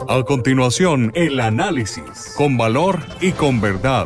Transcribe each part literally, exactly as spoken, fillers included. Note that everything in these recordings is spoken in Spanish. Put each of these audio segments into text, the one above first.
A continuación, el análisis, con valor y con verdad.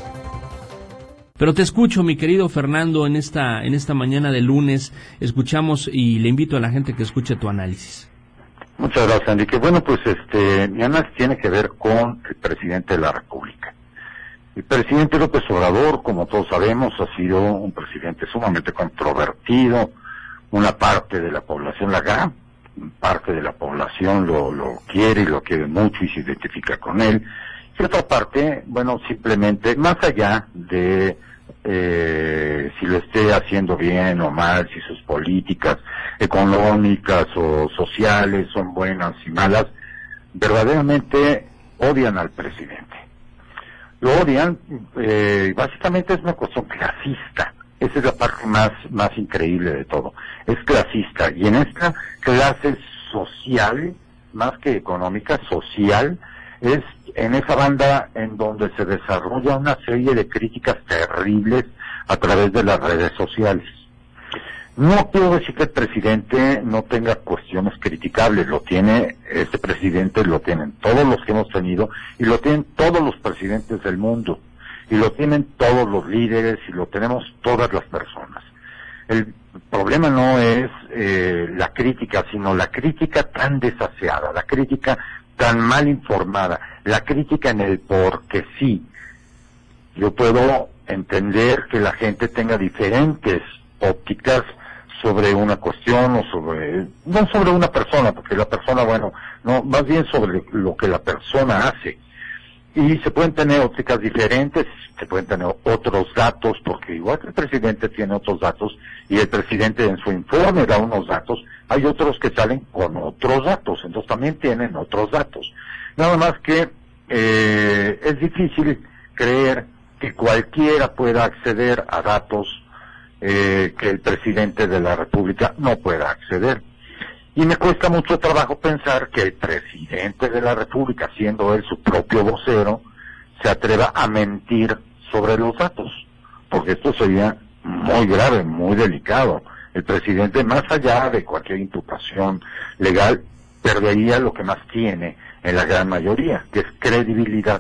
Pero te escucho, mi querido Fernando, en esta en esta mañana de lunes. Escuchamos y le invito a la gente que escuche tu análisis. Muchas gracias, Enrique. Bueno, pues este, mi análisis tiene que ver con el presidente de la República. El presidente López Obrador, como todos sabemos, ha sido un presidente sumamente controvertido. Una parte de la población, la gran parte de la población lo, lo quiere y lo quiere mucho y se identifica con él. Y otra parte, bueno, simplemente, más allá de eh, si lo esté haciendo bien o mal, si sus políticas económicas o sociales son buenas y malas, verdaderamente odian al presidente. Lo odian, eh, básicamente es una cuestión clasista. Esa es la parte más, más increíble de todo. Es clasista. Y en esta clase social, más que económica, social, es en esa banda en donde se desarrolla una serie de críticas terribles a través de las redes sociales. No quiero decir que el presidente no tenga cuestiones criticables, lo tiene, este presidente lo tienen todos los que hemos tenido, y lo tienen todos los presidentes del mundo, y lo tienen todos los líderes, y lo tenemos todas las personas. El problema no es eh, la crítica, sino la crítica tan desaseada, la crítica tan mal informada, la crítica en el porque sí. Yo puedo entender que la gente tenga diferentes ópticas sobre una cuestión o sobre, no sobre una persona, porque la persona, bueno, no, más bien sobre lo que la persona hace. Y se pueden tener ópticas diferentes, se pueden tener otros datos, porque igual que el presidente tiene otros datos, y el presidente en su informe da unos datos, hay otros que salen con otros datos, entonces también tienen otros datos. Nada más que eh, es difícil creer que cualquiera pueda acceder a datos eh, que el presidente de la República no pueda acceder. Y me cuesta mucho trabajo pensar que el presidente de la República, siendo él su propio vocero, se atreva a mentir sobre los datos, porque esto sería muy grave, muy delicado. El presidente, más allá de cualquier imputación legal, perdería lo que más tiene en la gran mayoría, que es credibilidad.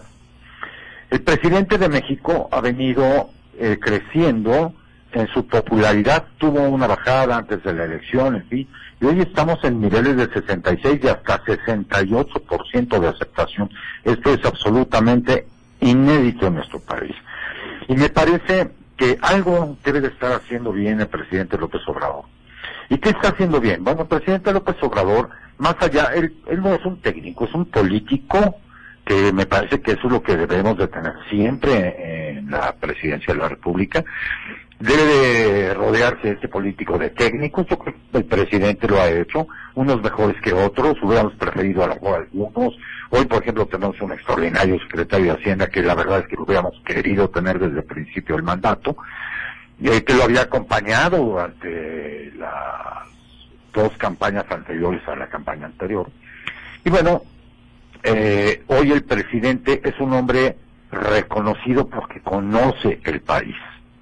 El presidente de México ha venido eh, creciendo en su popularidad, tuvo una bajada antes de la elección, en fin, y hoy estamos en niveles de sesenta y seis y hasta sesenta y ocho por ciento de aceptación. Esto es absolutamente inédito en nuestro país. Y me parece que algo debe de estar haciendo bien el presidente López Obrador. ¿Y qué está haciendo bien? Bueno, el presidente López Obrador, más allá, él, él no es un técnico, es un político, que me parece que eso es lo que debemos de tener siempre en la presidencia de la República. Debe de rodearse este político de técnicos. Yo creo que el presidente lo ha hecho, unos mejores que otros, hubiéramos preferido a lo mejor algunos. Hoy, por ejemplo, tenemos un extraordinario secretario de Hacienda que la verdad es que lo hubiéramos querido tener desde el principio del mandato, eh, que lo había acompañado durante las dos campañas anteriores a la campaña anterior. Y bueno, eh, hoy el presidente es un hombre reconocido porque conoce el país.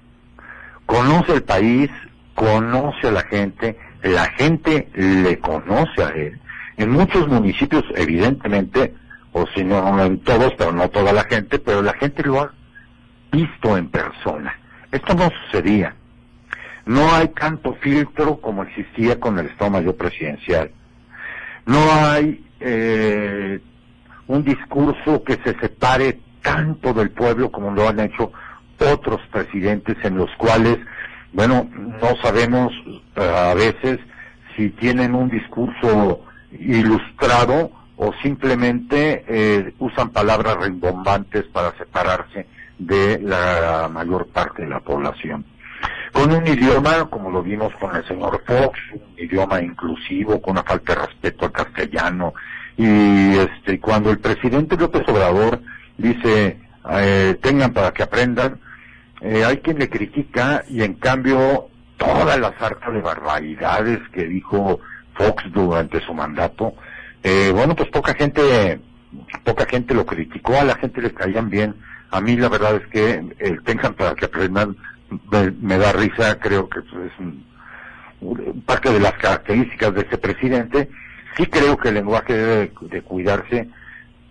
Conoce el país, conoce a la gente, la gente le conoce a él. En muchos municipios, evidentemente, o si no en todos, pero no toda la gente, pero la gente lo ha visto en persona. Esto no sucedía. No hay tanto filtro como existía con el Estado Mayor Presidencial. No hay eh, un discurso que se separe tanto del pueblo como lo han hecho otros presidentes, en los cuales, bueno, no sabemos uh, a veces si tienen un discurso ilustrado o simplemente eh, usan palabras rimbombantes para separarse de la mayor parte de la población. Con un idioma, como lo vimos con el señor Fox, un idioma inclusivo, con una falta de respeto al castellano, y este cuando el presidente López Obrador dice eh, tengan para que aprendan, eh, hay quien le critica, y en cambio toda la sarta de barbaridades que dijo Fox durante su mandato, eh, bueno, pues poca gente poca gente lo criticó, a la gente le caían bien. A mí la verdad es que eh, tengan para que aprendan, me, me da risa, creo que es un, un, parte de las características de este presidente. Sí creo que el lenguaje debe de, de cuidarse,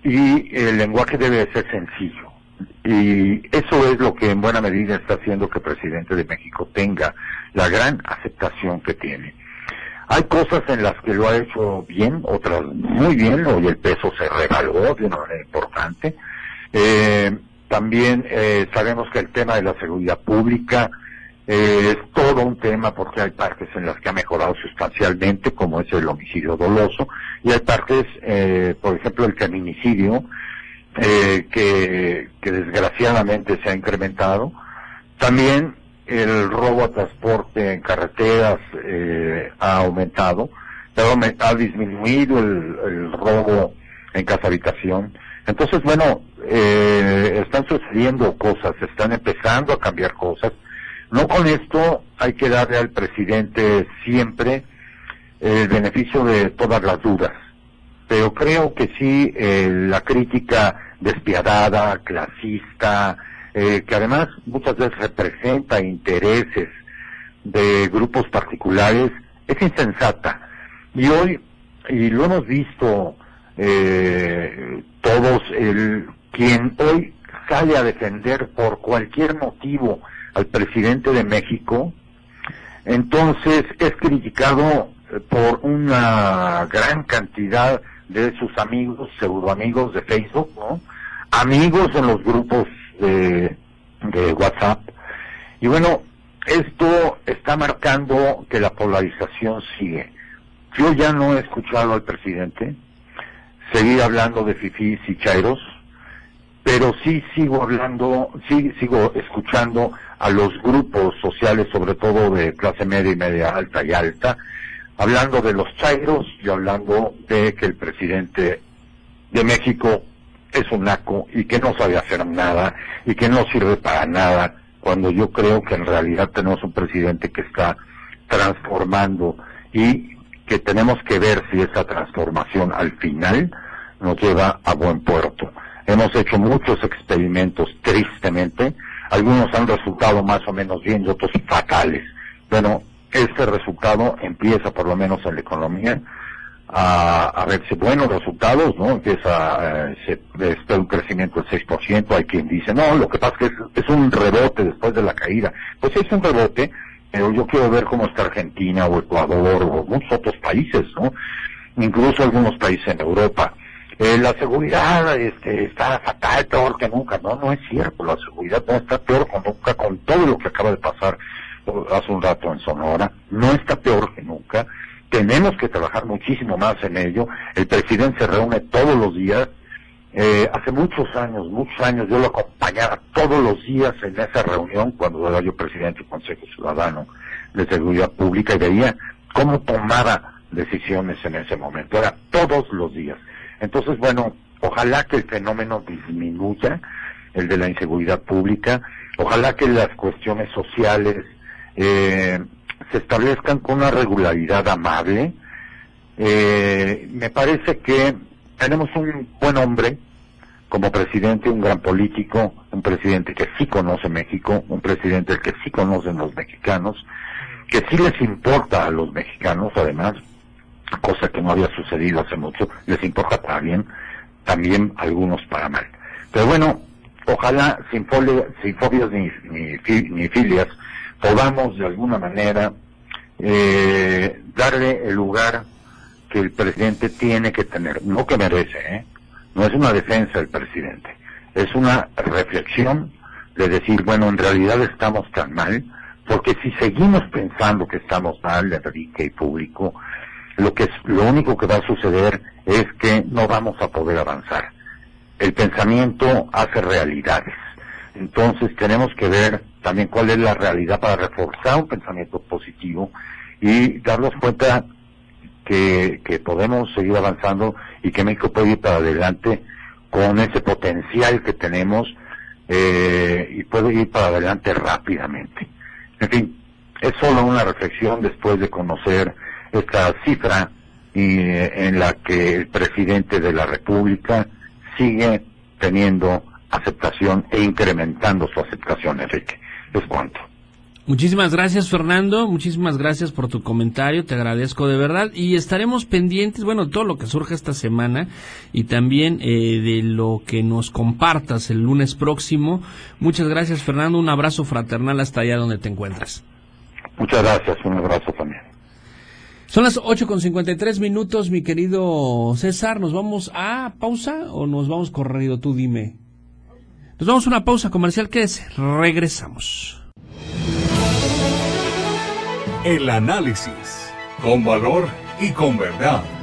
y el lenguaje debe ser sencillo. Y eso es lo que en buena medida está haciendo que el presidente de México tenga la gran aceptación que tiene. Hay cosas en las que lo ha hecho bien, otras muy bien, hoy el peso se revaluó de una manera importante. Eh, también eh, sabemos que el tema de la seguridad pública eh, es todo un tema, porque hay partes en las que ha mejorado sustancialmente, como es el homicidio doloso, y hay partes, eh, por ejemplo, el feminicidio, eh, que, que desgraciadamente se ha incrementado. También el robo a transporte en carreteras eh, ha aumentado, pero ha disminuido el, el robo en casa habitación. Entonces, bueno, eh, están sucediendo cosas, están empezando a cambiar cosas. No con esto hay que darle al presidente siempre el beneficio de todas las dudas, pero creo que sí, eh, la crítica despiadada, clasista, eh, que además muchas veces representa intereses de grupos particulares, es insensata. Y hoy, y lo hemos visto eh, todos, el quien hoy sale a defender por cualquier motivo al presidente de México, entonces es criticado por una gran cantidad de sus amigos, pseudoamigos de Facebook, ¿no? Amigos en los grupos de, de WhatsApp. Y bueno, esto está marcando que la polarización sigue. Yo ya no he escuchado al presidente seguir hablando de fifís y chairos, pero sí sigo hablando, sí sigo escuchando a los grupos sociales, sobre todo de clase media y media alta y alta, hablando de los chairos y hablando de que el presidente de México es un naco y que no sabe hacer nada y que no sirve para nada, cuando yo creo que en realidad tenemos un presidente que está transformando y que tenemos que ver si esa transformación al final nos lleva a buen puerto. Hemos hecho muchos experimentos, tristemente, algunos han resultado más o menos bien y otros fatales. Bueno, este resultado empieza, por lo menos en la economía, a, a verse buenos resultados, ¿no? Empieza, eh, se espera un crecimiento del seis por ciento, hay quien dice, no, lo que pasa es que es, es un rebote después de la caída. Pues es un rebote, pero yo quiero ver cómo está Argentina o Ecuador o muchos otros países, ¿no? Incluso algunos países en Europa. Eh, la seguridad este, está fatal, peor que nunca. No, no es cierto, la seguridad no está peor que nunca, con todo lo que acaba de pasar hace un rato en Sonora, no está peor que nunca. Tenemos que trabajar muchísimo más en ello. El presidente se reúne todos los días. Eh, hace muchos años, muchos años, yo lo acompañaba todos los días en esa reunión, cuando era yo presidente del Consejo Ciudadano de Seguridad Pública, y veía cómo tomaba decisiones en ese momento. Era todos los días. Entonces, bueno, ojalá que el fenómeno disminuya, el de la inseguridad pública, ojalá que las cuestiones sociales eh, se establezcan con una regularidad amable. Eh, me parece que tenemos un buen hombre como presidente, un gran político, un presidente que sí conoce México, un presidente que sí conocen los mexicanos, que sí les importa a los mexicanos, además, cosa que no había sucedido hace mucho, les importa para bien, también algunos para mal. Pero bueno, ojalá, sin, folia, sin fobias ni, ni, ni filias, podamos de alguna manera eh, darle el lugar que el presidente tiene que tener, no que merece, ¿eh? No es una defensa del presidente, es una reflexión de decir, bueno, en realidad estamos tan mal, porque si seguimos pensando que estamos mal, Enrique y público, lo que es, lo único que va a suceder es que no vamos a poder avanzar. El pensamiento hace realidades. Entonces tenemos que ver también cuál es la realidad para reforzar un pensamiento positivo y darnos cuenta que, que podemos seguir avanzando y que México puede ir para adelante con ese potencial que tenemos eh, y puede ir para adelante rápidamente. En fin, es solo una reflexión después de conocer esta cifra y, eh, en la que el presidente de la República sigue teniendo aceptación e incrementando su aceptación, Enrique. Es cuanto. Muchísimas gracias, Fernando, muchísimas gracias por tu comentario, te agradezco de verdad, y estaremos pendientes, bueno, todo lo que surja esta semana y también eh, de lo que nos compartas el lunes próximo. Muchas gracias, Fernando, un abrazo fraternal hasta allá donde te encuentras. Muchas gracias, un abrazo también. Son las ocho con cincuenta y tres minutos, mi querido César, ¿nos vamos a pausa o nos vamos corrido? Tú dime. Nos vamos a una pausa comercial, ¿qué es? Regresamos. El análisis, con valor y con verdad.